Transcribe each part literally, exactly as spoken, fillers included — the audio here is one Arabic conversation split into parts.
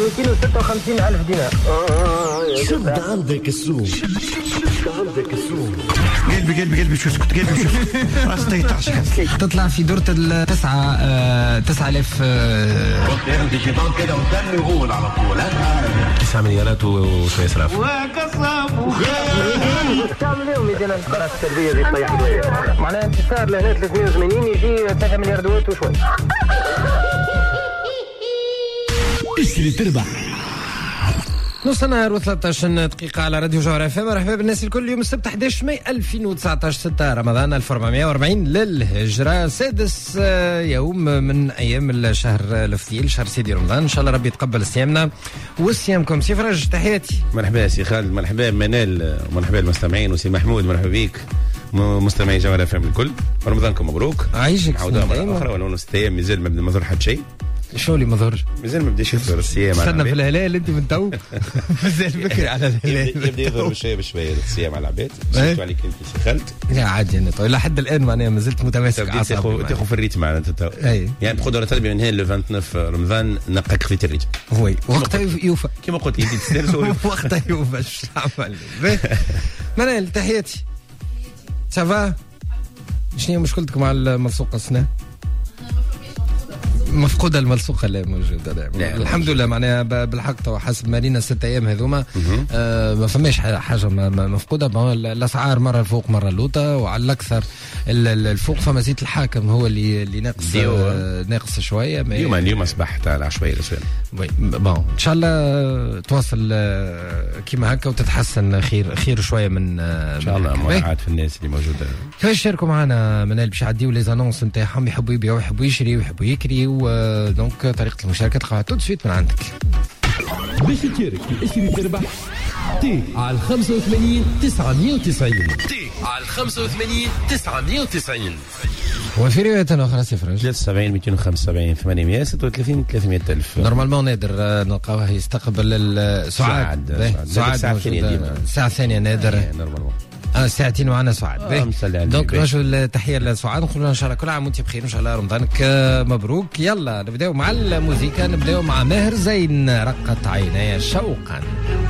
مئتين وستة وخمسين ألف دينار. شد عندك السوق، شد عندك السوق. قلبي قلبي قلبي شو اسكت قلبي شو راس تيطعش تطلع في دورة التسعة آه تسعة آلاف عندي شيطان كده وتاني وقول على طول. تسعة مليارات وشوية سلاف وكصاب تعمل يوم يجينا القرارات السلبية زي الطيح الوية معناها انتصار لهنا ثلاثمئة وثمانين يجي ثلاثة مليار دوات وشوي. اشتري تربح. نص نهار وثلاثة عشر دقيقة على راديو جوهر اف ام. مرحبا بالناس الكل. يوم السبت أحد عشر ماي ألفين وتسعة عشر ستة رمضان ألف وأربعمائة وأربعين للهجرة، سادس يوم من أيام الشهر الفضيل شهر سيدي رمضان. إن شاء الله ربي يتقبل صيامنا وصيامكم. سي فرج تحياتي. مرحبا سي خالد، مرحبا منال، مرحبا المستمعين، وسي محمود مرحبا بيك مستمعي جوهر اف ام الكل. رمضانكم مبروك. عايشك عودة مرة أخرى ولو ست أيام مازال ما مظهر حد شيء. شو اللي مظهرش؟ مازال ما بديش يظهر الصيام. استنى في الهلال انت من تو مازال بكري على الهلال. يبدا يظهر بشويه بشويه الصيام على العباد. شفتوا عليك انت سي خالد؟ لا عادي انا الى حد الان معناها ما زلت متماسك اعصابي. تاخذ في الريتم معناها انت. يعني بقدره تربي من هنا ل اثنين وعشرين رمضان نقاك خذيت الريتم. وي وقتها يوفى كما قلت لي انت تسترسل وقتها يوفى. اش نعمل؟ منال تحياتي. سافا شنو هي مشكلتك مع الملصوقه السنه؟ مفقودة الملصوقة لا موجودة. لا. لا الحمد لله معناها بالحق تو حسب مارينا ست أيام هذوما آه ما فماش حاجة مفقودة. الأسعار مرة الفوق مرة اللوطة، وعلى الأكثر الفوق فما زيت الحاكم هو اللي اللي ناقص آه ناقص شوية. اليوم اليوم أصبحت على عشوائي الأسئلة. بون إن شاء الله تواصل آه كيما هكا وتتحسن خير خير شوية من آه إن شاء الله. مراعاة في الناس اللي موجودة. كيفاش يشاركوا معنا منال باش يعديوا لي زانونس نتاعهم، يحبوا يبيعوا يحبوا يشريوا يحبوا يكريوا. دونك طريقة المشاركة تلقاها تو سويت من عندك. باش تشارك في اشتري تربح تي على خمسة وثمانين تسعمائة وتسعين تي على خمسة وثمانين تسعمائة وتسعين. وفي رواية أخرى صفر ثلاثة وسبعين مئتين وخمسة وسبعين ثمانمائة ستة وثلاثين ثلاثمائة ألف. نورمالمون نادر نلقاوه يستقبل السعاد. سعاد الساعة الثانية. الساعة الثانية نادر. نورمالمون. اه ساعتين وعنا سعاد. آه دونك نوجه التحيه لسعاد ونقول ان شاء الله كل عام وانت بخير، ان شاء الله رمضانك مبروك. يلا نبداو مع الموسيقى، نبداو مع ماهر زين رقت عيناي شوقا.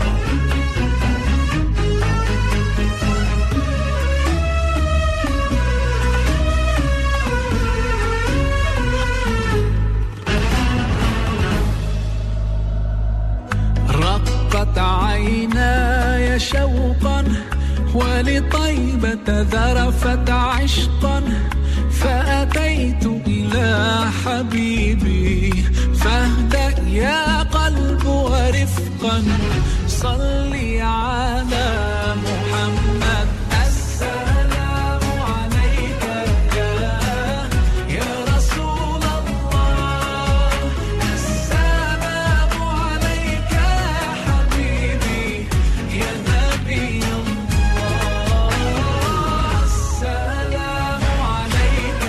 رقت عيناي شوقا ولطيبة ذرفت عشقا، فأتيت إلى حبيبي فاهدأ يا قلب ورفقا، صلي على محمد. السلام عليك يا رسول الله، السلام عليك يا حبيبي يا نبي الله، السلام عليك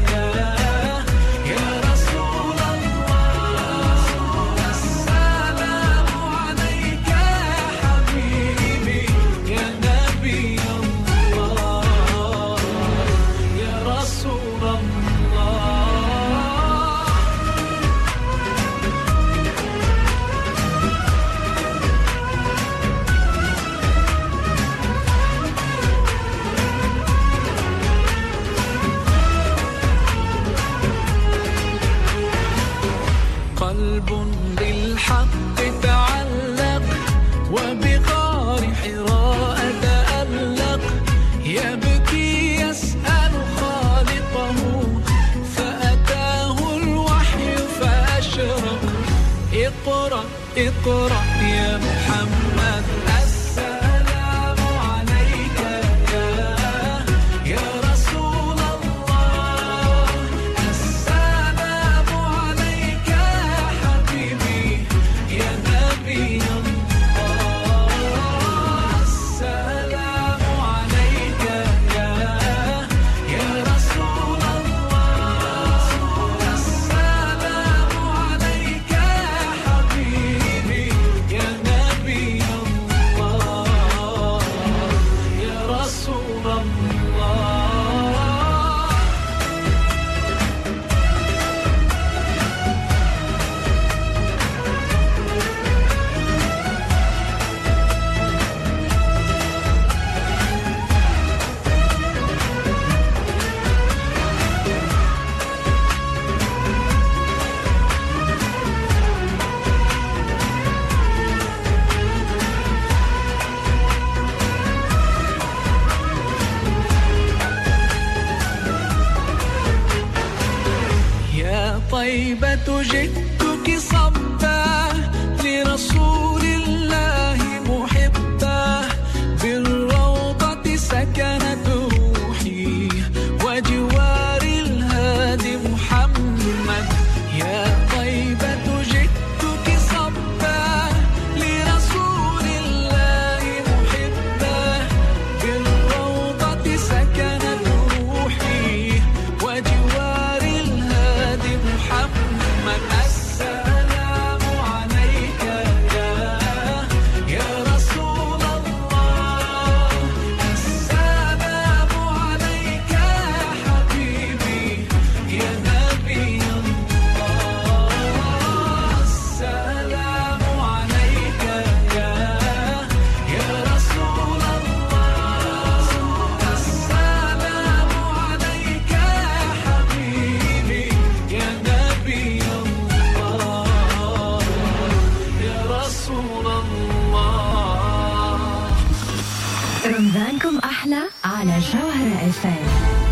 يا رسول الله، السلام عليك يا حبيبي يا نبي الله يا رسول الله. قلب بالحق تعلق وبغار حراء تألق، يبكي يسأل خالقه فأتاه الوحي فأشرق. اقرأ اقرأ يا محمد. السلام عليك يا رسول الله، السلام عليك يا حبيبي يا نبي الله، السلام عليك يا رسول الله، السلام عليك يا حبيبي يا نبي الله طيبة جئتك صبا لرسول الله محبا بالروضة سكنت روحي وجوار الهادي محمد يا طيبة جئتك صبا لرسول الله محبا بالروضة سكنت روحي وجوار الهادي محمد السلام عليك يا يا رسول الله السلام عليك يا حبيبي يا نبي الله السلام عليك يا يا رسول الله السلام عليك يا حبيبي يا نبي الله يا رسول الله. رمضانكم أحلى على جوهرة اف ام.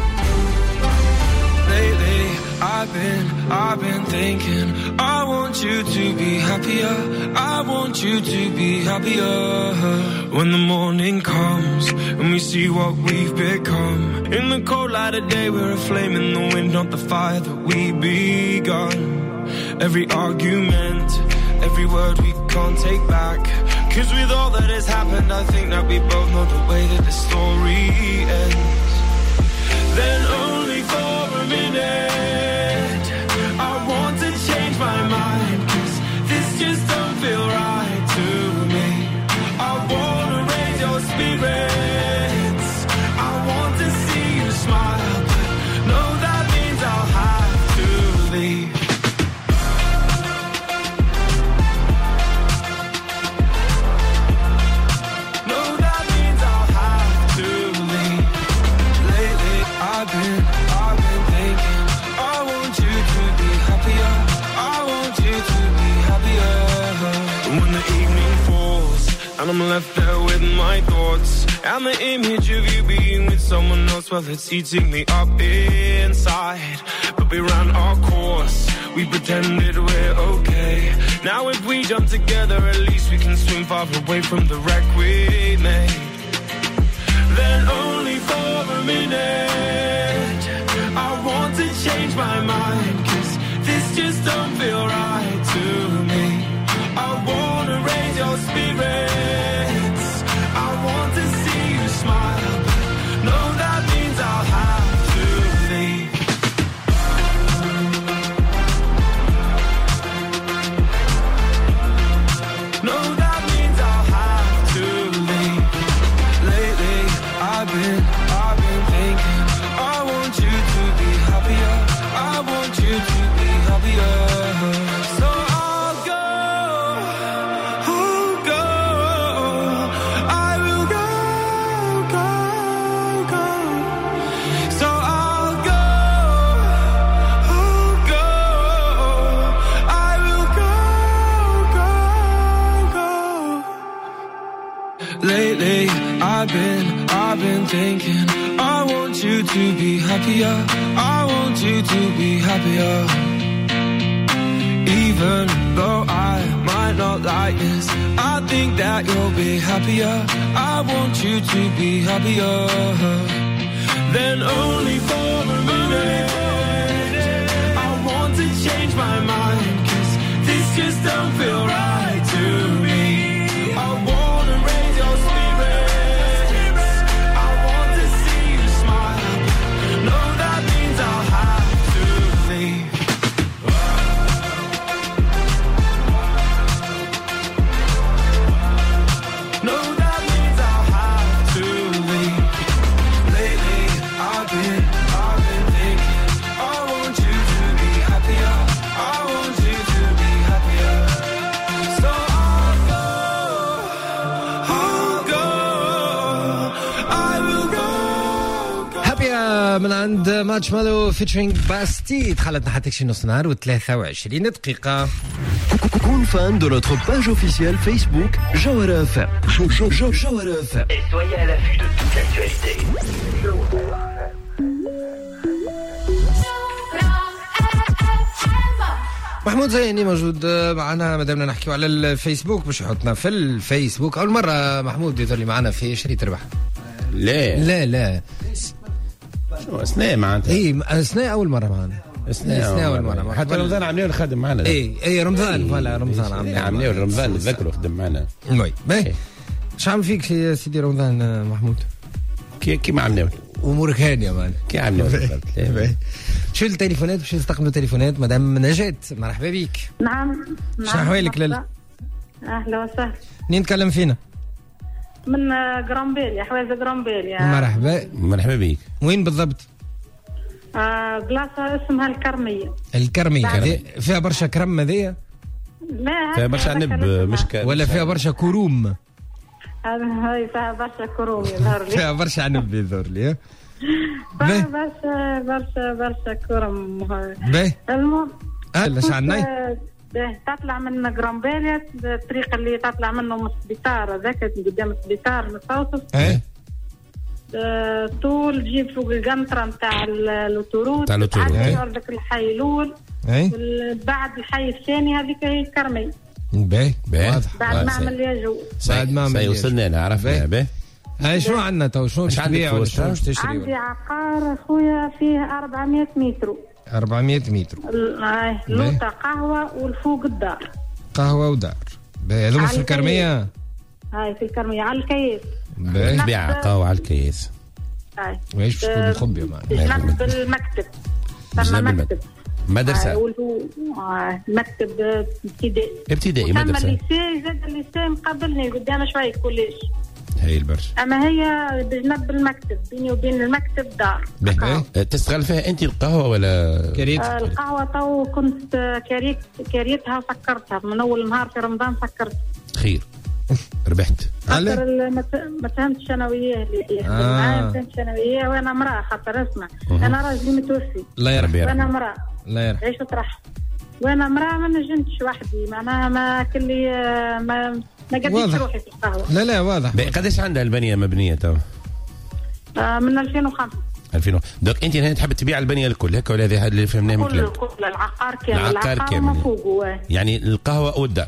Lately, I've been, I've been thinking, I want you to be happier, I want you to be happier. When the morning comes, and we see what we've become. In the cold light of day, we're a flame in the wind, not the fire that we begun. Every argument, every word we can't take back. Cause with all that has happened, I think that we both know the way that the story ends. Then only for a minute I want to change my mind, cause this just don't feel right to me. I wanna raise your spirits, I want to see you smile, but no, that means I'll have to leave. No, that means I'll have to leave. Lately, I've been, I've been thinking, I want you to be happier, I want you to be happier. When the evening falls, and I'm left there with my thoughts, and the image of you being with someone else, well, it's eating me up inside. But we ran our course, we pretended we're okay. Now if we jump together, at least we can swim far away from the wreck we made. Then only for a minute I want to change my mind, cause this just don't feel right to me. I wanna raise your spirits, I want to see you smile, but no, that means I'll have to leave. No, that means I'll have to leave. Lately, I've been, I've been thinking, I want you to be happier, I want you to be happier. So I'll go, I'll go, I will go, go, go. So I'll go, I'll go, I will go, go, go. Lately, I've been, I've been thinking, I want you to be happier, I want you to be happier. Even though I might not like this, I think that you'll be happier, I want you to be happier. Then only for a minute I want to change my mind, cause this just don't feel right to me. I wanna raise your spirits, I want to see you smile, no, that means I'll have to leave. No, that means I'll have to leave. Lately, I've been, I've been thinking, I want you to be happier, I want you to be happier. So I'll go, I'll go, I will go, go. هابيا من عند ماتش مالو فيتشرينج باستي. دخلتنا حتى شي نص نهار وثلاثة وعشرين دقيقة. Kun fan de notre page officielle Facebook Jawara F M. Jawara F M. Et soyez à l'affût de toute l'actualité. محمود زيني موجود معنا مادامنا نحكيو على الفيسبوك باش يحطنا في الفيسبوك. اول مره محمود يظهر لي معنا في شريط تربح. لا لا لا شنو سنة معناتها. اي سنة اول مره معنا. سنة أول مرة. حتى رمضان عمليه خدم معنا. اي اي رمضان فوالا رمضان عمليه عمليه رمضان نتذكروا خدم معنا. وي باهي. اش عامل فيك يا سيدي رمضان محمود؟ كي كيما عمليه امورك هانيه مان. كي عمليه. شو التليفونات باش نستقبلوا تليفونات مدام نجاة؟ مرحبا بك. نعم. شنو احوالك لاله؟ اهلا وسهلا. منين نتكلم فينا؟ من جرامبيل حوايز جرامبيل يا مرحبا. مرحبا بك. وين بالضبط؟ آه بلاصه اسمها الكرميه. الكرميه هذه فيها برشا كرم هذيا؟ لا فيها برشا عنب مشكل ولا فيها برشا كروم؟ هذا هاي فيها برشا كروم يظهر لي. فيها برشا عنب يظهر لي. فيها برشا برشا برشا كروم. باهي المهم اهلا شعناي. تطلع من جرامبيل الطريق اللي تطلع منه من السبيطار هذاك قدام السبيطار مستوصف. ايه طول جيب فوق القنطره نتاع الاوتوروت تاع الاوتوروت عندك الحي الاول. ايه بعد الحي الثاني هذيك هي الكرمي. باهي واضح. بعد ما عمل لي جو. بعد ما عمل وصلنا انا عرفنا. باهي هاي شنو عندنا تو؟ شنو باش تبيع ولا شنو باش تشتري؟ عندي عقار خويا فيه أربعمية متر. أربعمية متر. هاي لوطه قهوه والفوق الدار. قهوه ودار. باهي هذوما في الكرميه. هاي في الكرميه على الكيس. باهي تبيع قهوه على الكيس. هاي واش باش تكون مخبيه معنا؟ جنب المكتب. ثم مكتب. مدرسة. آه مكتب ابتدائي. ابتدائي مدرسة. ثم الليسي زاد الليسي مقابلني قدام شوية كوليج. هاي البرش. أما هي بجنب المكتب بيني وبين المكتب دار. باهي. تستغل فيها أنت القهوة ولا؟ كريت. آه القهوة تو كنت كريت كريتها وسكرتها من أول نهار في رمضان سكرت. خير. ربحت. خاطر ما فهمتش انا وياه اللي يحكي معايا. ما فهمتش انا وياه وانا امراه. خاطر اسمع انا راجلي متوفي. الله يرحمه. وانا امراه. الله يرحمه. عيش وطرح. وانا امراه ما نجمتش وحدي معناها ما كلي ما ما قدرتش روحي في القهوه. لا لا واضح. قداش عندها البنيه مبنيه تو؟ آه من ألفين وخمسة. ألفين دوك انت هنا تحب تبيع البنيه الكل هكا ولا هذا اللي فهمناه من كله كله العقار كامل. العقار كامل فوقه. يعني القهوه والدار.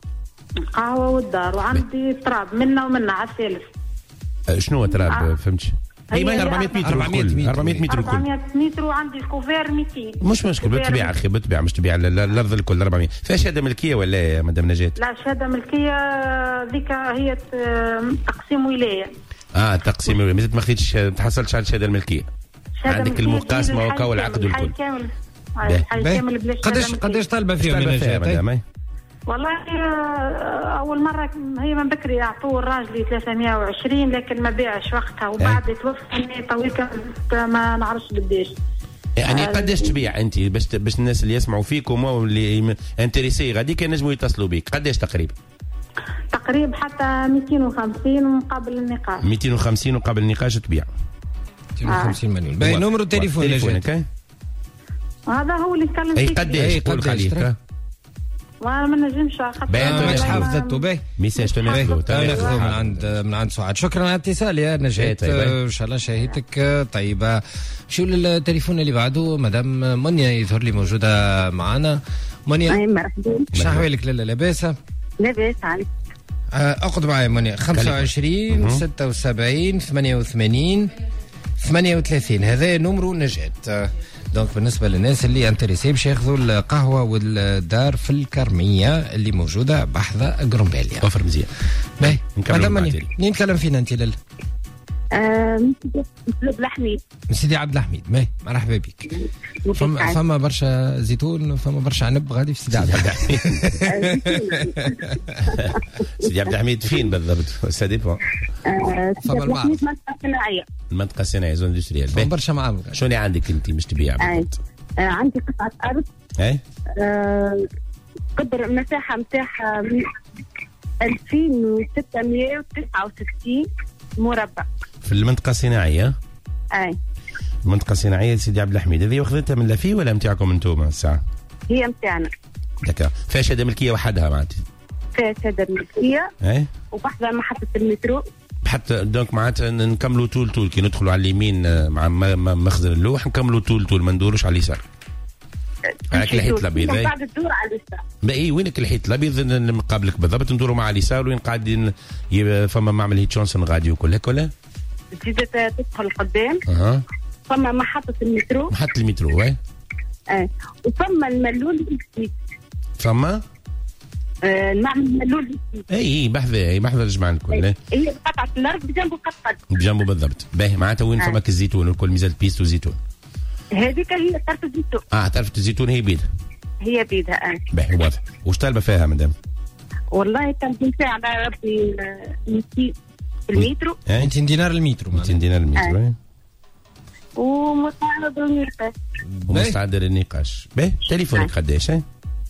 القهوة والدار وعندي تراب منا ومنا على الثالث. أه شنو هو تراب؟ آه. فهمتش. هي ما أربعمية متر. أربعمية متر. أربعمية متر الكل. أربعمية متر وعندي الكوفير مئتين. مش مشكل بتبيع اخي بتبيع مش تبيع الارض الكل أربعمية. فيها شهاده ملكيه ولا يا مدام نجاة؟ لا شهاده ملكيه ذيك هي تقسيم ولايه. اه تقسيم ولايه مازال ما خديتش تحصلتش على الشهاده الملكيه. عندك المقاسمه وكا والعقد والكل. الحي كامل. الحي كامل بلا قداش قداش طالبه فيهم من نجاة؟ والله أول مرة هي من بكري يعطوه الراجلي ثلاثمية وعشرين لكن ما بيعش وقتها وبعد توفى طويلة ما نعرفش قديش. يعني قداش تبيع أنت باش باش الناس اللي يسمعوا فيكم واللي انتريسي غادي كان نجموا يتصلوا بك قداش تقريبا؟ تقريبا حتى مئتين وخمسين مقابل النقاش. مئتين وخمسين مقابل النقاش تبيع. مئتين وخمسين مليون. باهي نمرو التليفون تليفونك هذا هو اللي نتكلم فيه. أي قداش قول خليك. ما ما نجمش خاطر ماكش حافظته. باهي ميساج تناخذه تناخذه من عند من عند سعاد. شكرا على الاتصال يا نجاة. ان شاء الله شهيتك طيبه. شو التليفون اللي بعده؟ مدام منيا يظهر لي موجوده معنا. منيا اي مرحبا. شنو احوالك؟ لاله لاباس؟ لاباس عليك. اقعد معي منيا. خمسة وعشرين ستة وسبعين ثمانية وثمانين ثمانية وثلاثين هذا نمرو نجاة. دونك بالنسبة للناس اللي انتريسي باش ياخذوا القهوة والدار في الكرمية اللي موجودة بحذا جرومبيليا. اوفر مزيان. باهي مدام منيا منين نتكلم فينا انت لاله؟ من سيدي عبد الحميد. من سيدي عبد الحميد. باهي مرحبا بك. فما فما برشا زيتون فما برشا عنب غادي في سيدي عبد الحميد. سيدي عبد الحميد فين بالضبط؟ سا ديبون. فما المنطقة الصناعية. المنطقة الصناعية زون اندستريال. فما برشا معامل. شو اللي عندك انت مش تبيع بالضبط؟ عندي قطعة أرض. اي قدر مساحة مساحة ألفين وستمية وتسعة وستين مربع. في المنطقة الصناعية؟ اي المنطقة الصناعية سيدي عبد الحميد. هذه واخذتها من لافي ولا نتاعكم انتم الساعة؟ هي نتاعنا. دكا فيها شهادة ملكية وحدها معناتها؟ فيها شهادة ملكية. اي وبحذا محطة المترو. حتى دونك معناتها نكملوا طول طول كي ندخلوا على اليمين مع مخزن اللوح نكملوا طول طول ما ندوروش على اليسار. هاك الحيط الابيض بعد الدور على اليسار. باهي وينك الحيط الابيض نقابلك بالضبط ندوروا مع اليسار وين قاعدين فما معمل هيت شونسون غادي وكل هيك ولا؟ تزيد تدخل قدام. اها. فما محطة المترو. محطة المترو اي. اه وفما الملول الجديد. فما؟ آه المعمل الملول الجديد. اي بحذا اي بحذا الجماعة الكل. هي قطعة الأرض بجنبه قطعة. بجنبه بالضبط. باهي معناتها وين فما الزيتون والكل ميزان بيستو زيتون. هذيك هي طرف الزيتون. اه طرف الزيتون هي بيدها. هي بيدها اه. باهي واضح. وش طالبة فيها مدام؟ والله طالبين فيها على ربي ميتين المترو. ميتين دينار المترو. ميتين دينار المترو. آه. ومستعد للنقاش. ومستعد للنقاش. باهي تليفونك قداش؟ ها؟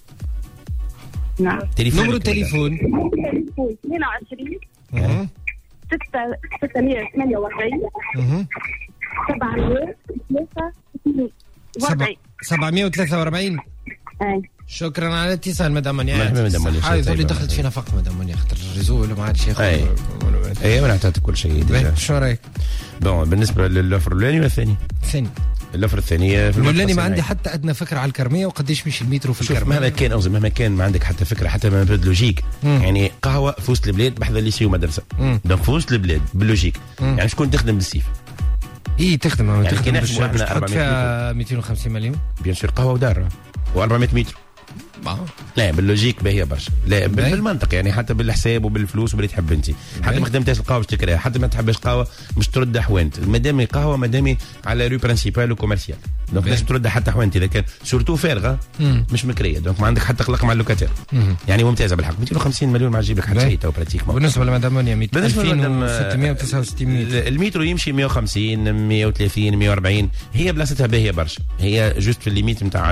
نعم. نمرو التليفون. اثنين وعشرين. اها. ستة ستمائة وثمانية وأربعين. اها. سبعمائة وثلاثة وأربعين. سبعمائة وثلاثة وأربعين. اي. شكرا على الاتصال مدام منيا. مرحبا مدام منيا. هاي اللي دخلت فينا فقط مدام منيا خاطر الريزو ولا ما عادش ياخذ. اي اي انا اعطيتك كل شيء ديجا. شو رايك؟ بون بالنسبه للاوفر الاولاني ولا الثاني؟ الثاني. الاوفر الثانيه في الاولاني ما عندي حتى ادنى فكره على الكرميه وقديش مشي المترو في الكرميه. مهما كان اوزن مهما كان ما عندك حتى فكره حتى ما لوجيك. يعني قهوه في وسط البلاد بحذا ليسي ومدرسه. دونك في وسط البلاد باللوجيك. مم. يعني شكون تخدم بالسيف؟ اي تخدم يعني تخدم باش تحط فيها مئتين وخمسين مليون. بيان سور قهوه ودار و400 متر. لا باللوجيك باهيه برشا. لا بالمنطق يعني حتى بالحساب وبالفلوس وباللي تحب انت. حتى ما خدمتهاش القهوه باش تكرهها حتى ما تحبش قهوه مش ترد حوانت مادام قهوه مادام على رو برانسيبال وكوميرسيال. دونك لازم ترد حتى حوانت اذا كان سورتو فارغه مش مكريه. دونك ما عندك حتى قلق مع اللوكاتير. يعني ممتازه بالحق. مئتين وخمسين مليون ما تجيب لك حتى شيء تو براتيكمون. بالنسبه لمدام مونيا ألفين وستمائة وتسعة وستين المترو يمشي مئة وخمسين مئة وثلاثين مئة وأربعين. هي بلاصتها باهيه برشا. هي جوست في الليميت نتاع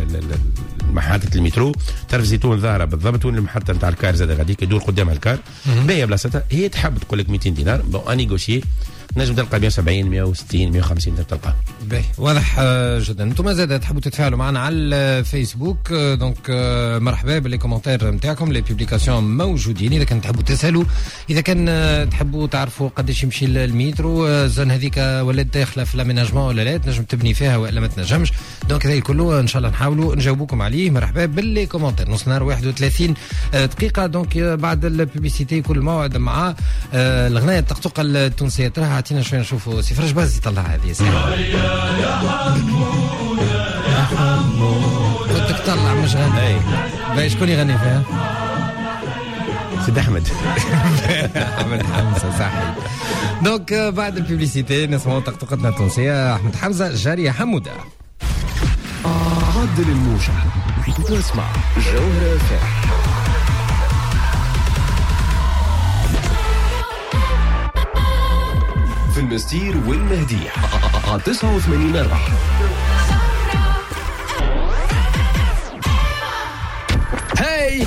محطه المترو. تعرف زيتون ظاهره بالضبط وين المحطه نتاع الكار زاد غاديك يدور قدامها الكار. باهيه بلاصتها. هي تحب تقول لك مئتين دينار بون انيغوشي نجم تلقى مئة وسبعين مئة وستين مئة وخمسين تلقى. باهي واضح جدا. انتم زاد تحبوا تتفاعلوا معنا على الفيسبوك دونك مرحبا باللي كومنتير نتاعكم لي بوبليكاسيون موجودين. اذا كان تحبوا تسالوا اذا كان تحبوا تعرفوا قداش يمشي المترو الزون هذيك ولات داخله في لاميناجمون ولا لا تنجم تبني فيها ولا ما تنجمش. دونك هذا كله ان شاء الله نحاولوا نجاوبوكم عليه. مرحبا باللي كومنتير. نص نهار واحد وثلاثين دقيقه دونك بعد البوبليسيتي كل موعد مع الغنايه الطقطقه التونسيه. ترى اعطينا شويه نشوفوا سي فرج باز يطلع هذه سي يا حمود كنت تطلع مش غني. باش شكون يغني فيها؟ سيد احمد. احمد حمزه صحيح. دونك بعد البوبليسيتي نسمعوا طقطقتنا التونسيه احمد حمزه جاريه حموده. عدل الموجة تسمع جوهرة فاح. في المستير والمهدية على تسعة وثمانين أربعة. هاي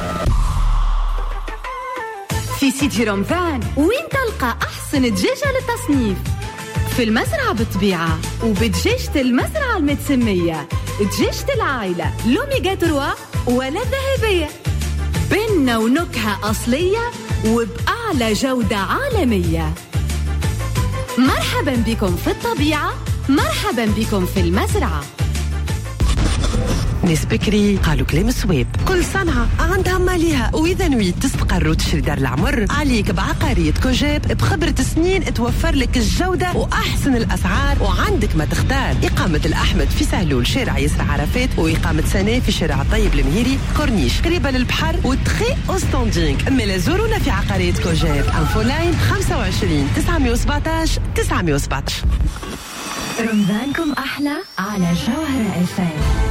في سيدي رمضان وين تلقى أحسن دجاجة للتصنيف؟ في المزرعة بالطبيعة وبدجاجة المزرعة المتسمية دجاجة العائلة لوميغا ثلاثة ولا ذهبية بنة ونكهة أصلية وبأعلى جودة عالمية. مرحبا بكم في الطبيعة، مرحبا بكم في المزرعة. ناس بكري قالوا كلام صواب. كل صنعة عندها ماليها، وإذا نويت تستقر وتشري دار العمر عليك بعقارية كوجاب بخبرة سنين توفر لك الجودة وأحسن الأسعار وعندك ما تختار. إقامة الأحمد في سهلول شارع ياسر عرفات، وإقامة سنة في شارع طيب المهيري كورنيش قريبة للبحر وتخي أوستوندينغ. أما زورونا في عقارية كوجاب أنفو لاين خمسة وعشرين تسعمائة وسبعطاش تسعمائة وسبعطاش. رمضانكم أحلى على جوهرة اف ام.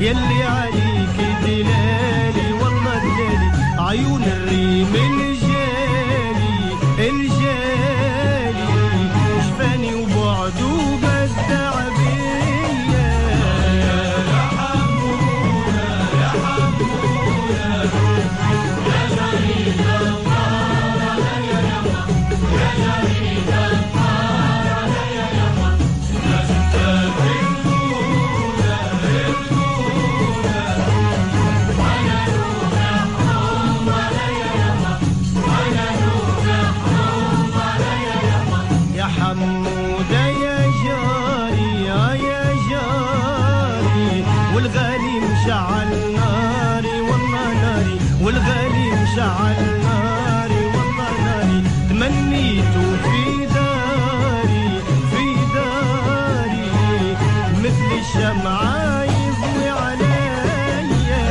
يلي عليك دلالي والله دلالي عيون الريم الجالي الجالي شفاني وبعده بدع بيا يا حمونا يا حمونا يا شريك النار عليا يما يا شريك النار عليا يما يا ستات الهدى الهدى وانا نور يحرم عليا يما وانا نور يحرم عليا يما يا حمودة يا جاري يا جاري والغالي مشعل ناري والله ناري والغالي مشعل ناري والله ناري تمنيته في داري في داري مثل الشمعة يضوي عليا يا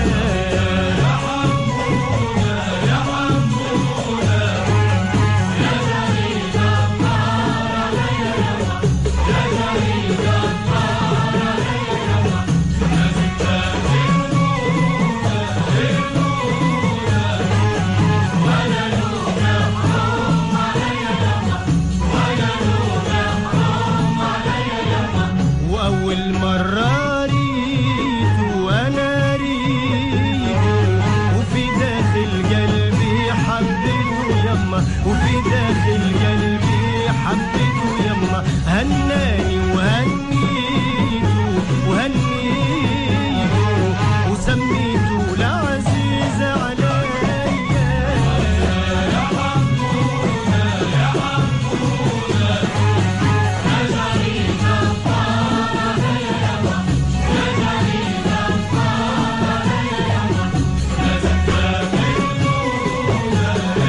حمونا يا حمونا يا شريك النار عليا يما يا شريك النار عليا يما يا ستات الهدى الهدى وانا نور يحرم عليا يما وانا نور يحرم عليا يما واول مرة ريته وانا ريته وفي داخل قلبي حبيته يما وفي داخل قلبي حبيته يما هناني وهنيته وهنيته وسميته العزيز عليا يا حمونا يا حمونا يا شريك النار عليا يما يا شريك النار عليا يما يا ستات الهدى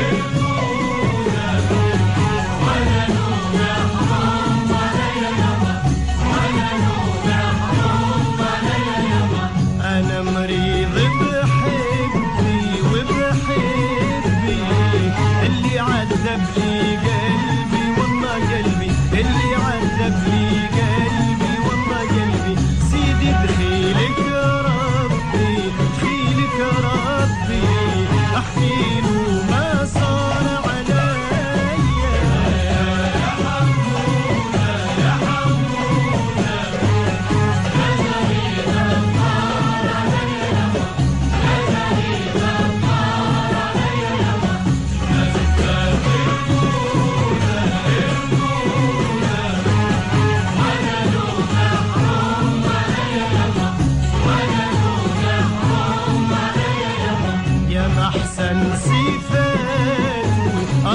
الهدى وانا نور يحرم عليا يما وانا نور يحرم عليا يما انا مريض بحبي وبحبي اللي عذب لي قلبي والله قلبي اللي عذب لي قلبي والله قلبي سيدي دخيلك ربي دخيلك ربي احكي له ما صار عليا يا حمونا يا حمونا يا شريك النار عليا يما يا شريك النار عليا يما يا ستات الهدى الهدى وانا نور يحرم عليا يما وانا نور يحرم عليا يما يا محسن صفاته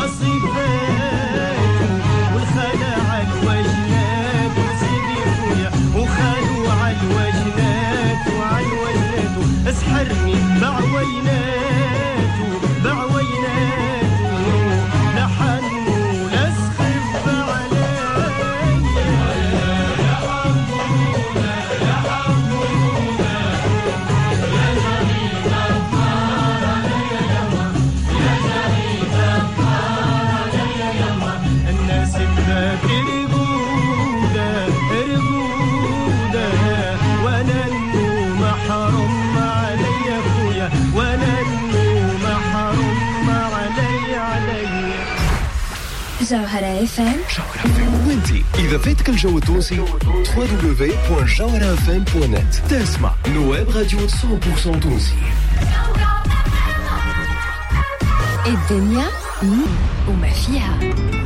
أصفاته والخلع على الوجنات وسيدي خويا وخالو على الوجنات وعلى الوجنات اسحرني بعويناته بعويناته لا حن ولا سخف عليا يا حمونا يا حمونا يا شريك النار عليا يما يا شريك النار عليا يما الناس بذاك رقودة رقودة وانا النوم حرم عليا خويا وانا النوم حرم عليا عليا جوهرة اف ام. وانتي إذا فاتك الجو التونسي دبليو دبليو دبليو دوت جوهرة اف ام دوت نت تسمع نواب راديو مية بالمية تونسي. الدنيا وما فيها.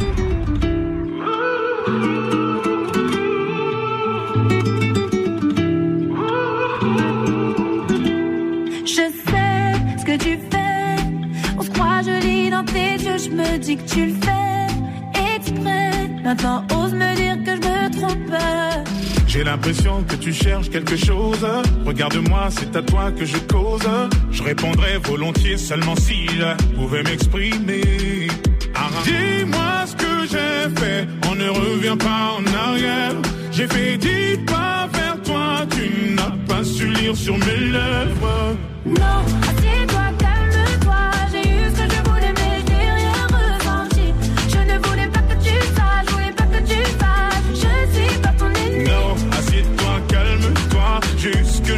Je sais ce que tu fais. On se croit, je lis dans tes yeux. Je me dis que tu le fais exprès. Maintenant, ose me dire que je me trompe. J'ai l'impression que tu cherches quelque chose. Regarde-moi, c'est à toi que je cause. Je répondrais volontiers seulement si je pouvais m'exprimer. Dis-moi ce que j'ai fait. On ne revient pas en arrière. J'ai fait dix pas vers toi. Tu n'as pas su lire sur mes lèvres. Non, assieds-toi, calme-toi. J'ai eu ce que je voulais, mais je n'ai rien ressenti. Je ne voulais pas que tu saches, je voulais pas que tu saches. Je suis pas ton ennemi. Non, assieds-toi, calme-toi. J'ai eu ce que je voulais,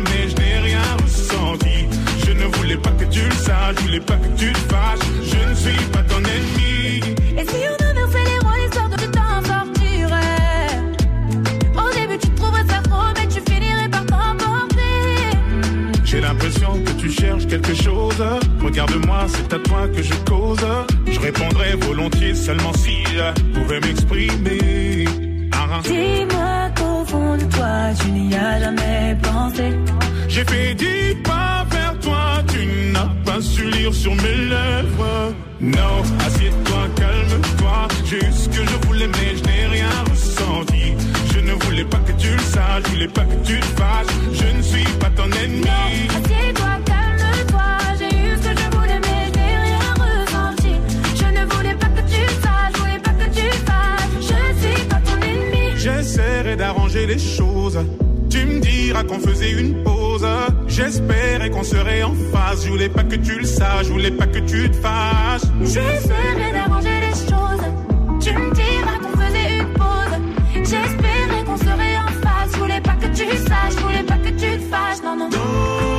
mais je n'ai rien ressenti. Je ne voulais pas que tu le saches, je voulais pas que tu te fâches. Je ne suis pas ton ennemi. Et si on inversait les rôles, histoire de t'en sortirais. Au début tu te trouverais ça trop, mais tu finirais par t'emporter. J'ai l'impression que tu cherches quelque chose. Regarde-moi, c'est à toi que je cause. Je répondrais volontiers seulement si je pouvais m'exprimer. Ah. Dis-moi qu'au fond de toi, tu n'y as jamais pensé. J'ai fait dix pas vers toi, tu n'as pas su lire sur mes lèvres. Non, assieds-toi, calme-toi. J'ai eu ce que je voulais, mais je n'ai rien ressenti. Je ne voulais pas que tu le saches, je voulais pas que tu te fâches. Je ne suis pas ton ennemi. Non, assieds-toi, calme-toi. J'ai eu ce que je voulais, mais je n'ai rien ressenti. Je ne voulais pas que tu le saches, je voulais pas que tu te fâches. Je ne suis pas ton ennemi. J'essaierai d'arranger les choses. Tu me diras qu'on faisait une pause. J'espérais qu'on serait en phase. Je voulais pas que tu le saches, je voulais pas que tu te fâches. J'essaierai d'arranger les choses. Tu me diras qu'on faisait une pause. J'espérais qu'on serait en phase. Je voulais pas que tu le saches, je voulais pas que tu te fâches. Non, non, non.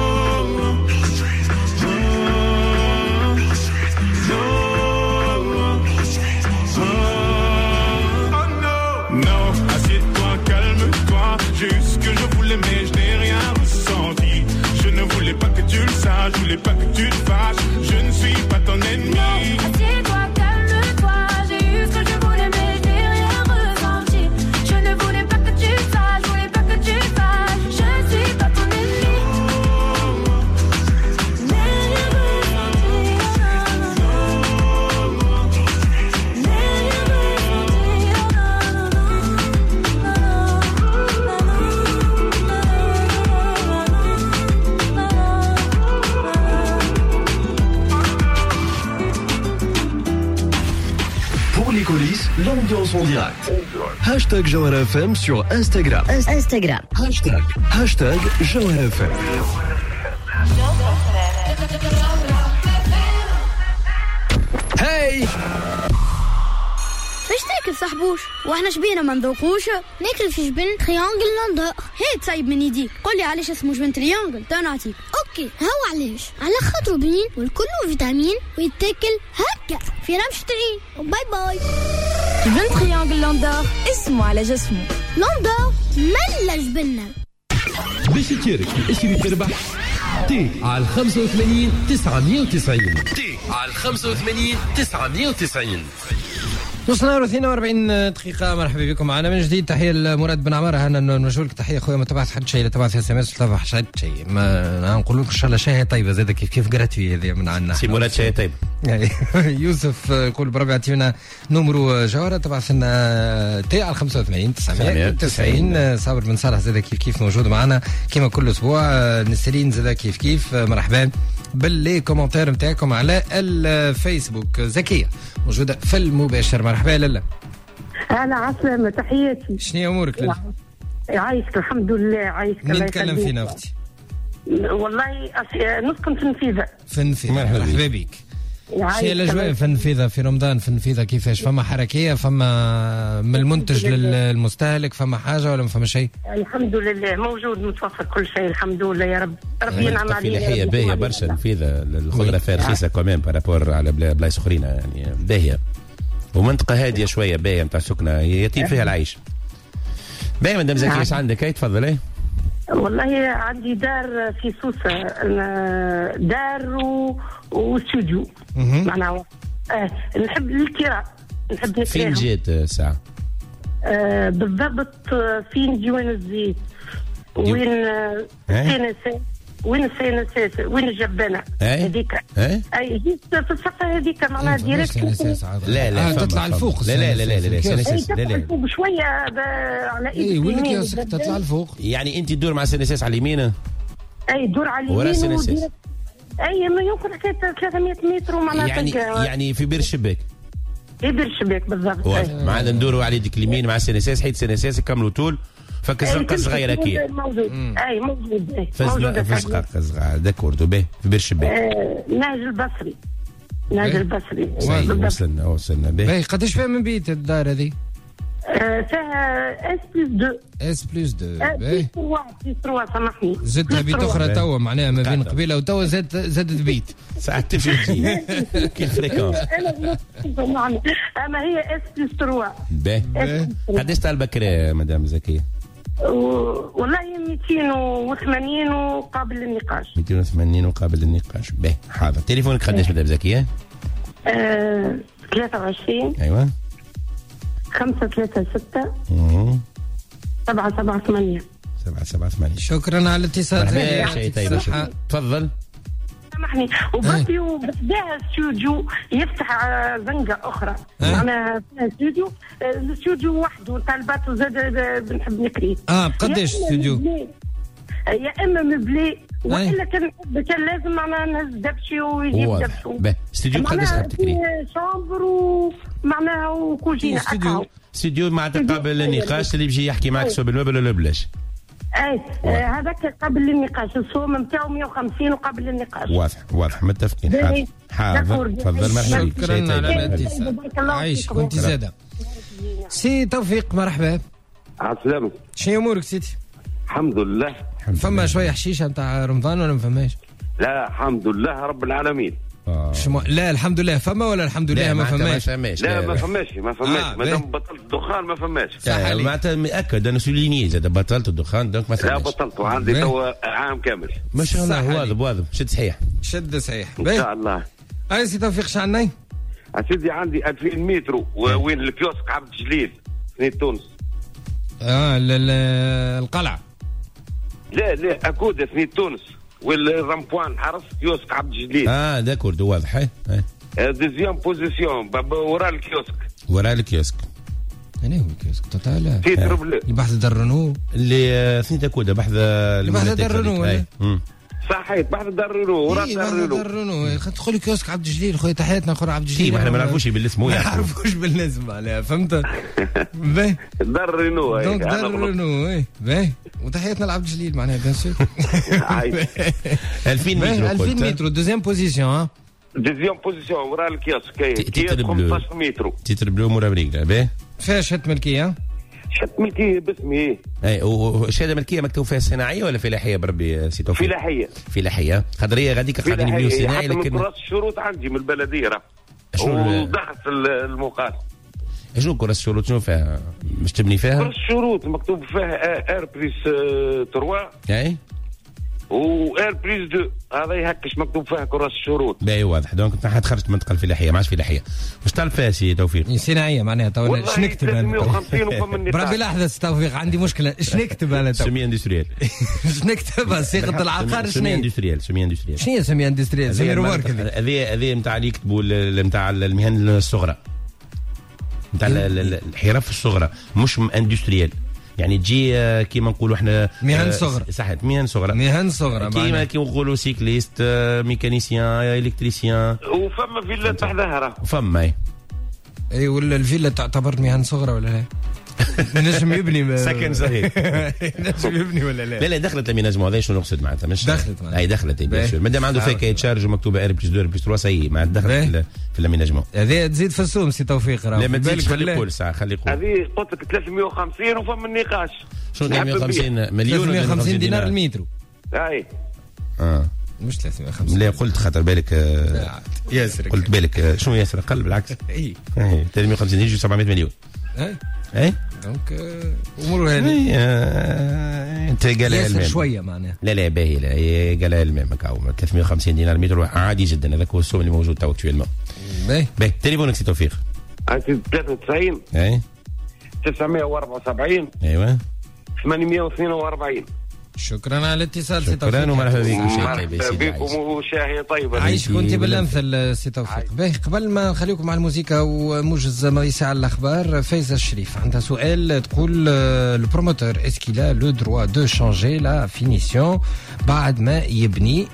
Non, assieds-toi, calme-toi. J'ai eu ce que je voulais, mais je n'ai rien ressenti. Je ne voulais pas que tu le saches, je voulais pas que tu te fâches. Je ne suis pas ton ennemi. Non, assieds-toi, calme-toi. J'ai eu ce que je voulais, mais je n'ai rien ressenti. Je ne voulais pas que tu le saches, je voulais pas que tu te fâches. Je ne suis pas ton ennemi. Mais rien ressenti. Mais rien Pour les coulisses, l'ambiance en direct. Hashtag Jawhara F M sur Instagram. Instagram. Hashtag, hashtag Jawhara F M. هاي فاش تاكل صاحبوش واحنا شبينا ما نذوقوش ناكل في جبن تريانجل لندن. هي تصيب من يديك قول لي علاش اسمه جبن تريانجل تا نعطيك. اوكي هو علاش على خاطرو بنين والكل فيتامين ويتاكل هكا في رمش تعين. باي باي. جبن تريانجل لندن اسمه على جسمه لندن ملا جبنة. باش تشارك اشري تربح تي على خمسة وثمانين تسعمية وتسعين. تي على خمسة وثمانين تسعمية وتسعين. وصلنا له اثنين وأربعين دقيقة. مرحبا بكم معنا من جديد. تحية لمراد بن عمار. هنا نوجه لك تحية خويا. ما تبعث حد شيء، لا تبعث اس ام اس، لا تبعث حد شيء. ما نقول لك ان شاء الله شاي طيبة زاد كيف كيف جراتوي هذه من عندنا. سي مراد شاي طيب. يوسف يقول بربي اعطينا نمرو جوهرة تبعث لنا تي على خمسة وثمانين تسعمية وتسعين. صابر بن صالح زاد كيف كيف موجود معنا كما كل اسبوع. نسرين زاد كيف كيف. مرحبا باللي كومنتير نتاعكم على الفيسبوك. زكية موجودة في المباشر. مرحبا لالا. هلا عسلامة تحياتي. شنو امورك لالا؟ عايشك الحمد لله. عايشك. مين نتكلم فينا اختي؟ والله نسكن في النفيذة. في النفيذة. مرحبا بك. شيء الاجواء في النفيذة في رمضان في النفيذة كيفاش؟ فما حركية؟ فما من المنتج للمستهلك؟ فما حاجة ولا ما فما شيء؟ الحمد لله موجود متوفر كل شيء الحمد لله يا رب. ربي ينعم علينا. في لحية باهية برشا النفيذة. الخضرة فيها رخيصة كمان بارابور على بلايص أخرين يعني باهية. ومنطقة هادية شوية باهية نتاع سكنة يطيب فيها العيش. باهي مدام زكي ايش عندك؟ اي تفضل. اي والله عندي دار في سوسة، دار و... واستوديو معناها. آه نحب الكراء، نحب نكراهم. فين جيت ساعة؟ آه بالضبط فين ديوان الزيت، وين السينسات، وين السينسات، وين الجبانة هذيك. اي جيت في الشقة هذيك معناها ديريكت. لا لا آه تطلع الفوق. لا لا لا لا لا سينسات. لا لا الفوق شوية على اي ولك يا سك تطلع الفوق. يعني انت تدور مع سينسات على اليمين؟ اي دور على اليمين ورا سينسات. اي ما يمكن حكاية ثلاثمية متر ومعناها يعني يعني في بير الشباك. في بير الشباك بالضبط. ما عاد ندوروا على يدك اليمين مع سينساس، حيت سينساس كملوا طول فكزرقة صغيرة كي موجود. اي موجود. اي موجود فزقة صغيرة داكور دو باهي في بير الشباك. آه نهج البصري. نهج البصري. وصلنا وصلنا باهي. باهي قداش فيها من بيت الدار هذه؟ فيها اس بلس دو. اس بلس دو. بلس تروا بلس تروا سامحني. زدتها بيت اخرى توا معناها ما بين قبيله وتوا زادت زادت بيت. ساعات تمشي وتجي. كي الفريكونس. اما هي اس بلس تروا. باهي. قداش طالبك مدام زكيه؟ والله مئتين وثمانين وقابل للنقاش. مئتين وثمانين وقابل للنقاش. باهي حاضر. تليفونك قداش مدام زكيه؟ آه، ثلاثة وعشرين. ايوه. خمسة ثلاثة ستة. اها. سبعة سبعة ثمانية. سبعة سبعة ثمانية. شكرا على الاتصال. شيء طيب. تفضل. سامحني وبطي وبحداها استوديو يفتح زنقة أخرى. معناها استوديو الاستوديو وحده طالباته زاد بنحب نكري. اه بقداش استوديو؟ يا اما مبلي والا كان كان لازم معناها نهز دبشي ويجيب دبشو. باهي استوديو قداش حاب تكري؟ شامبر ومعناها وكوجينه. استوديو استوديو معناتها قابل للنقاش اللي بيجي يحكي معك سوى بالمبلغ ولا بلاش؟ اي هذاك قابل للنقاش السوم نتاعو مئة وخمسين وقابل للنقاش. واضح واضح متفقين. حاضر حاضر تفضل. مرحبا بك. شكرا على الاتصال. عايش كنت زاده. سي توفيق مرحبا. على السلامة. شنو امورك سيدي؟ الحمد لله. فما شويه حشيشه نتاع رمضان ولا ما فماش؟ لا الحمد لله رب العالمين. آه. شمو... لا الحمد لله فما ولا الحمد لله ما فماش؟ لا ما فماش ما فماش آه ما دام بطلت الدخان ما فماش. معناتها مأكد انا سوليني زاد بطلت الدخان دونك ما فماش. لا بطلت وعندي توا عام كامل. ما شاء الله. واظب واظب شد صحيح. شد صحيح. ان شاء الله. اي سي توفيق شعلني؟ سيدي عندي ألفين متر وين الكيوسك عبد الجليل في تونس. اه القلعه. لا لا اكود في تونس والرامبوان حرس كيوسك عبد الجليل. اه داكورد واضح. اي ديزيام بوزيسيون وراء الكيوسك. وراء الكيوسك. انا هو الكيوسك توتال. تيتر بلو. البحث درنو. اللي ثني تاكود بحث البحث درنو. صحيت بحث درنو وراء درنو. درنو تدخل كيوسك عبد الجليل خويا تحياتنا خويا عبد الجليل. احنا ما نعرفوش بالاسم. ما نعرفوش بالاسم معناها فهمت. باهي درنو. دونك درنو. اي باهي وتحياتنا لعبد الجليل معناها بيان سور. ألفين متر. ألفين متر دوزيام بوزيسيون. ها دوزيام بوزيسيون وراء الكيوسك. تيتر بلو. خمسطاش متر. تيتر بلو مورا بريكلا. باهي فيها شهادة ملكية؟ شهادة ملكية باسمي. اي وشهادة ملكية مكتوب فيها صناعية ولا فلاحية بربي سي توفيق؟ فلاحية. فلاحية خاطر هي غاديك قاعدين يبنيو صناعي لكن كراس الشروط عندي من البلدية راه. وضغط المقال. شنو كراس الشروط شنو فيها؟ مش تبني فيها؟ كراس الشروط مكتوب فيها ار بريس تروا. اي و ار بريس دو هذا يهكش مكتوب فيها كراس الشروط. باهي واضح. دونك انت حتخرج منطقه الفلاحيه ما عادش فلاحيه. واش طالب فيها سي توفيق؟ صناعيه معناها تو ايش نكتب انا؟ ثلاثمئة وخمسين وفم بربي لحظه توفيق عندي مشكله ايش نكتب انا تو؟ سمي اندستريال. ايش نكتبها صيغه العقار شنو؟ سمي اندستريال. سمي اندستريال. شنو هي سمي اندستريال؟ سمي روارك هذه هذه نتاع اللي يكتبوا نتاع المهن الصغرى نتاع الحرف الصغرى مش اندستريال. يعني تجي كيما نقولوا احنا مهن صغرى. صحيح مهن صغرى. مهن صغرى كيما كيما نقولوا سيكليست ميكانيسيان الكتريسيان. وفما فيلا تحتها راه. فما اي اي ولا الفيلا تعتبر مهن صغرى ولا لا؟ نجم يبني سكن صحيح. نجم يبني ولا لا؟ لا لا دخلت لميناجمون هذا شنو نقصد معناتها مش دخلت معناتها. اي دخلت بيان سور مادام عنده فيها كاي تشارج ومكتوبه ار بلس اثنين بلس ثلاثة سي ما دخلت في لميناجمون. هذه تزيد في السوم سي توفيق راه. لا ما تزيدش خلي يقول ساعه خلي يقول. هذه قلت لك ثلاثمئة وخمسين وفما النقاش. شنو ثلاثمئة وخمسين مليون ثلاثمئة وخمسين دينار المترو. اي اه مش ثلاثمئة وخمسين. لا قلت خاطر بالك آه ياسر قلت بالك شنو ياسر اقل بالعكس. اي ثلاثمئة وخمسين يجي سبعمئة مليون. اي اي دونك امور هذه انت قالها المهم شويه معناها. لا لا باهي لا هي قالها المهم هكا ثلاثمئة وخمسين دينار متر عادي جدا. هذاك هو السوم اللي موجود تو اكتويلمون. باهي باهي تليفونك سي توفيق؟ عندي ثلاثة وتسعين. اي تسعمئة وأربعة وسبعين. ايوه ثمانمئة واثنين وأربعين. شكرا على الاتصال سي توفيق. شكرا ومرحبا بك. مرحبا بكم وشاهية طيبة. عايش كنت بالامثل سي توفيق. باهي قبل ما نخليكم مع الموسيقى وموجز مريسي على الاخبار فايزة الشريف عندها سؤال تقول لو بروموتور اسكيلا لو دروا دو شانجي لا فينيسيون بعد ما يبني.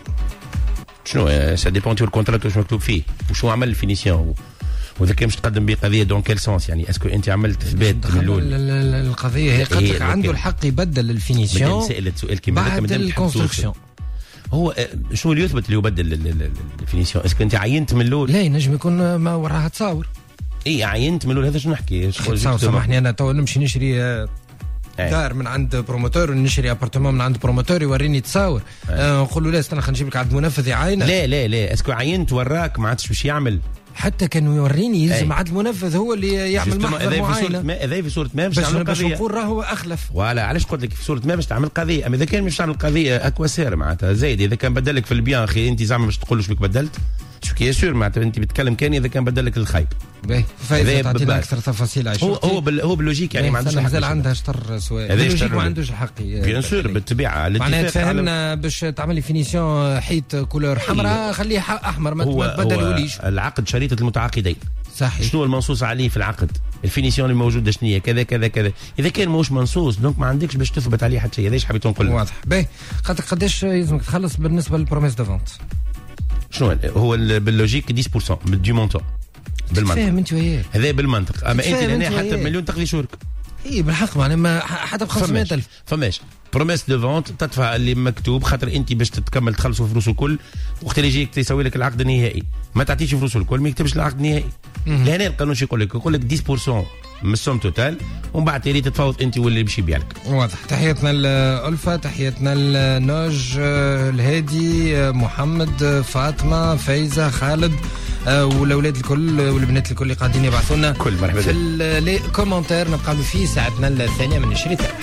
شنو سا ديبون تو الكونترات واش مكتوب فيه وشو عمل الفينيسيون واذا كان مش تقدم بقضيه دون كيل سونس يعني اسكو انت عملت اثبات من الاول. القضيه هي قد لك عنده الحق يبدل الفينيسيون سالت سؤال كيما هذاك بعد الكونستركسيون. هو شنو اللي يثبت اللي يبدل الفينيسيون؟ اسكو انت عينت من الاول؟ لا ينجم يكون ما وراها تصاور. اي عينت من هذا شنو نحكي؟ سامحني انا تو نمشي نشري دار من عند بروموتور ونشري ابارتمون من عند بروموتور يوريني تصاور نقول له لا استنى خلينا نجيب لك عند منفذ يعاين. لا لا لا اسكو عينت وراك ما عادش باش يعمل حتى كانوا يوريني يلزم عند المنفذ هو اللي يعمل محضر معاينه. هذا في صوره ما باش تعمل قضيه باش نقول راهو اخلف. ولا علاش قلت لك في صوره ما باش تعمل قضيه. اما اذا كان مش تعمل قضيه اكوا سير معناتها زايد. اذا كان بدلك في البيان اخي انت زعما باش تقول بك بدلت شو كي سور معناتها انت بتتكلم كان اذا كان بدلك الخايب. باهي فاذا تعطينا اكثر تفاصيل عشان هو هو بال هو باللوجيك يعني ما عندوش مازال عندها شطر سؤال باللوجيك ما عندوش حق بيان سور بالطبيعه معناها تفهمنا باش تعمل لي فينيسيون حيت كولور حمراء خليه احمر ما تبدلوليش. العقد شريطه المتعاقدين صحيح. شنو المنصوص عليه في العقد؟ الفينيسيون الموجوده شنو هي كذا كذا كذا. اذا كان ماهوش منصوص دونك ما عندكش باش تثبت عليه حتى شيء. هذا ايش حبيت نقول. واضح. باهي خاطر قداش يلزمك تخلص بالنسبه للبروميس دو فونت؟ شنو هو باللوجيك عشرة بالمئة دو مونتون بالمنطق. فاهم انت وياه هذا بالمنطق. اما انت هنا حتى بمليون تقضي شهرك. اي بالحق معناها ما حتى ب خمسمائة ألف فماش بروميس دو فونت تدفع اللي مكتوب خاطر انت باش تتكمل تخلصوا فلوسه الكل وقت اللي يجيك تسوي لك العقد النهائي ما تعطيش فلوسه الكل ما يكتبش العقد النهائي. لهنا القانون شو يقول لك؟ يقول لك عشرة بالمئة من السوم توتال ومن بعد تريد تتفاوض انت واللي باش يبيع لك. واضح. تحياتنا الألفة تحياتنا النوج الهادي محمد فاطمه فايزه خالد والاولاد الكل والبنات الكل اللي قاعدين يبعثوا لنا كل مرحبا في لي كومنتير نبقى في ساعتنا الثانيه من نشري تاعنا.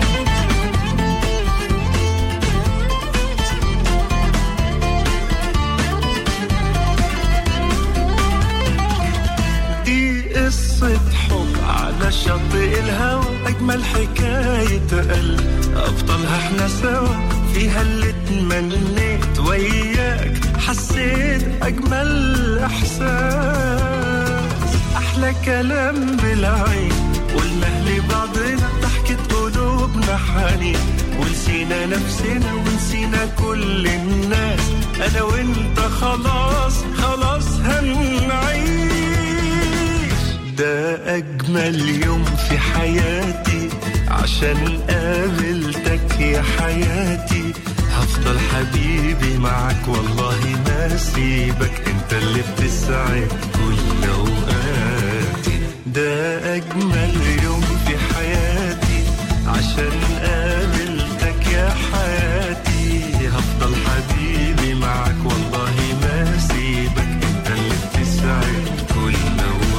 قصة حب على شاطئ الهوى أجمل حكاية قلب أبطلها احنا سوا فيها اللي تمنيت وياك حسيت أجمل إحساس أحلى كلام بالعين قلنا لبعضنا ضحكت قلوبنا حنين ونسينا نفسنا ونسينا كل الناس أنا وإنت خلاص خلاص هنعيش. ده أجمل يوم في حياتي عشان قابلتك يا حياتي هفضل حبيبي معك والله ما سيبك انت اللي بتسعد كل أوقاتي. ده أجمل يوم في حياتي عشان قابلتك يا حياتي هفضل حبيبي معك والله ما سيبك انت اللي بتسعد كل أوقاتي.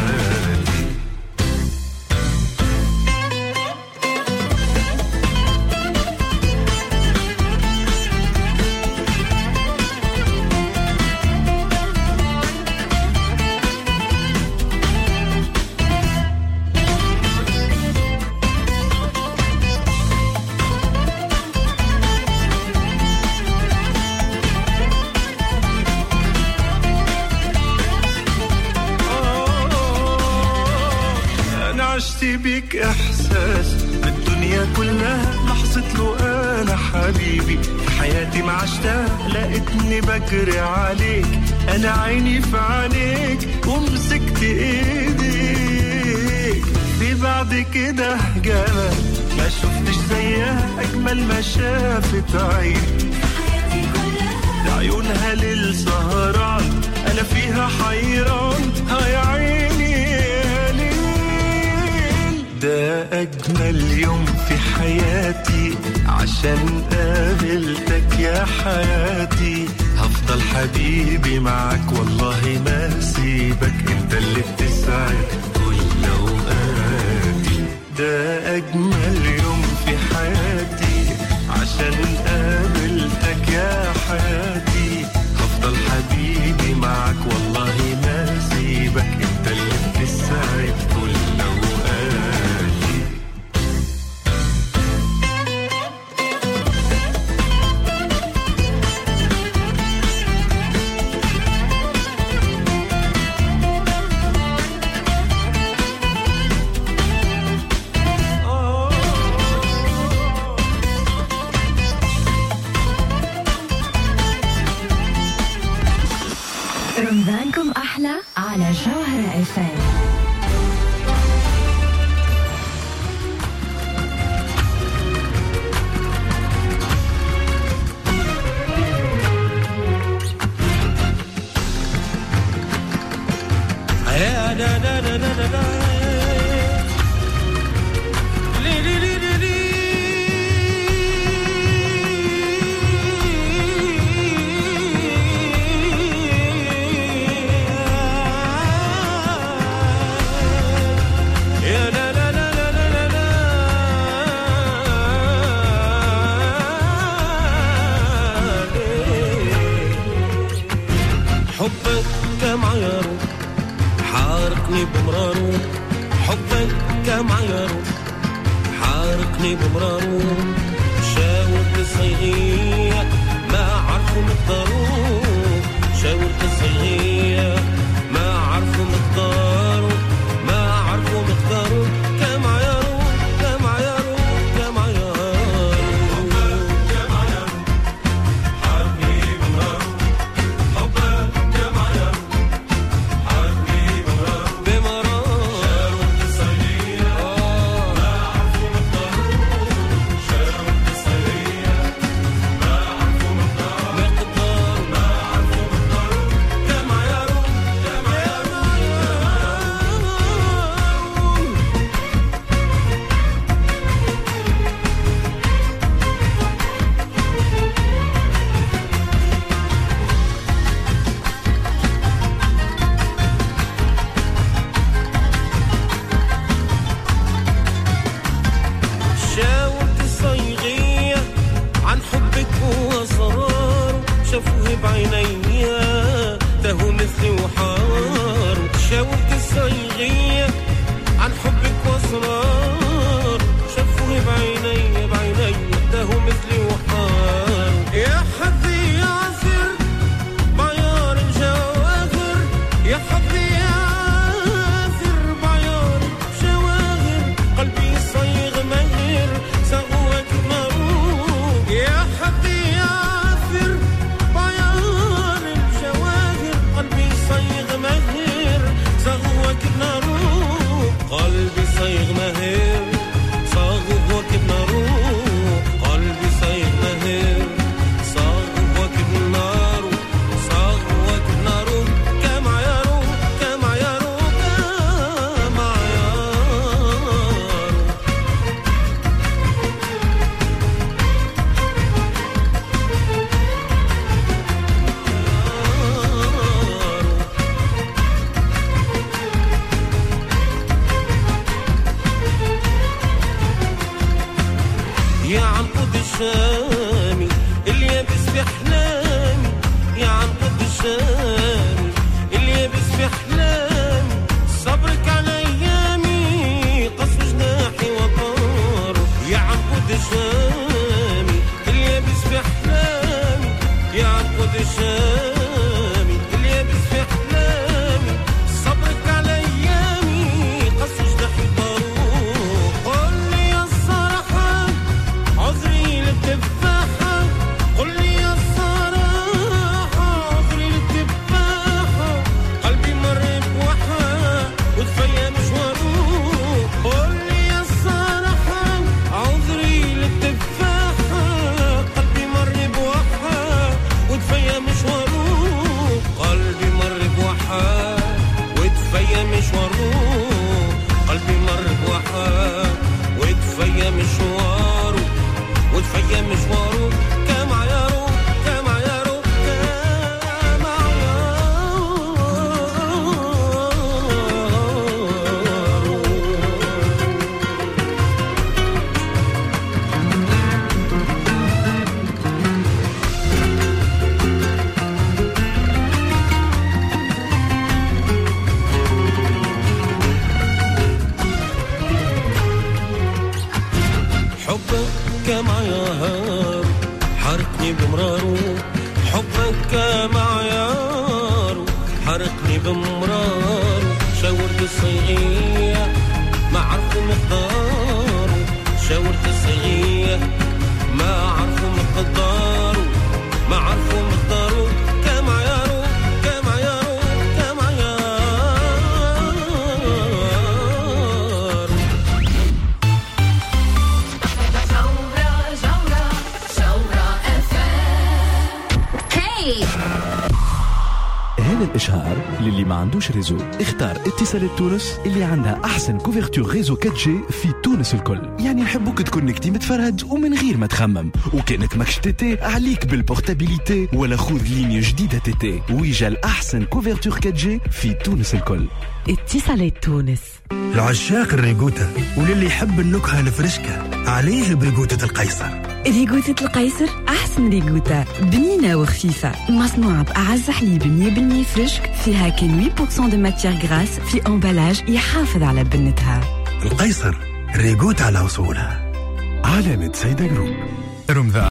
بيك إحساس بالدنيا كلها لحظة له أنا حبيبي في حياتي ما عشتها لقيتني بجري عليك أنا عيني في عينيك ومسكت إيديك في بعد كده جمال ما شفتش زيها أجمل ما شافت عين حياتي كلها عيونها للسهران أنا فيها حيران هاي عيني ده أجمل يوم في حياتي عشان قابلتك يا حياتي هفضل حبيبي معك والله ما سيبك انت اللي بتسعد كل أوقاتي. ده أجمل يوم في حياتي عشان قابلتك يا حياتي هفضل حبيبي معك والله ما سيبك انت اللي بتسعد كل أوقاتي. رمضانكم أحلى على جوهرة اف ام. يا حبك كمعياره حارقني بمراره حبك كمعياره حارقني بمراره شاور الصيغية ما عرفوا مقداره شاور الصيغية ما عرفوا مقداره ما عرفوا مقداره كمعياره كمعياره كمعياره كمعياره حارقني بمراره حبك كمعياره حارقني بمراره بمراره شاور الصيغية ما عرفوا مقداره شاور الصيغية ما عرفوا مقداره مقدار ما عرفوا مقداره كمعياره كمعياره شاورت الصيغية عن حبك وأسراره شافوه بعينيا تهوا مثلي وحار شاورت الصيغية عن حبك وأسراره شافوه بعينيا بعينيا تهوا مثلي وحار يا حظي يعثر بعيار الجواهر يا حظي يعثر بعيار الجواهر قلبي صيغ مهر سغوك مروق يا حظي يعثر بعيار الجواهر قلبي صيغ مهر سغوك مروق قلبي صيغ مهر صاغوك مروق قلبي صيغ مهر صاغوك مروق صاغوك مروق كمعياره كمعياره كمعياره يا عنقود الشامي اللي يابس في احلامي يا عنقود الشامي اللي يابس في احلامي صبرك على ايامي قصف جناحي وطار يا عنقود الشامي اللي يابس في احلامي يا عنقود الشامي اللي يابس في احلامي صبرك على ايامي قصف جناحي طاروق قول لي الصراحة عذري للتفاحة قل لي الصراحة عذري للتفاحة قلبي مر بوحة وتفيا مشواره قل لي الصراحة عذري للتفاحة قلبي مر بوحة وتفيا مشواره قلبي مر بوحة وتفيا مشواره قلبي مر بوحة وتفيا مشواره وتفيا مشواره كمعياره كمعياره حبك كمعيار حرقني بمراره حبك كمعيار حرقني بمراره شاورت الصيغية ما عرفوا مقداره شاورت الصيغية ما عرفوا مقداره ما عرفوا مقداره كمعياره كمعياره كمعياره هذا الإشهار للي ما عندوش ريزو. اختار اتصالات تونس اللي عندها أحسن كوفرتور ريزو أربعة جي في تونس الكل. يعني نحبوك تكونكتي متفرهد ومن غير ما تخمم، وكانك ماكش تيتي عليك بالبورتابيليتي ولا خذ لينيا جديدة تيتي. ويجا الأحسن كوفرتور أربعة جي في تونس الكل. اتصالات تونس. العشاق الريقوتا وللي يحب النكهة الفرشكة عليه بريقوتة القيصر. ريقوتة القيصر أحسن ريقوتة، بنينة وخفيفة، مصنوعة بأعز حليب مية بالمية فريشك، فيها كان ثمانية بالمية دو ماتيير غراس، في أمبالاج يحافظ على بنتها. القيصر ريقوتة على وصولها. علامة سيدة جروب. رمضان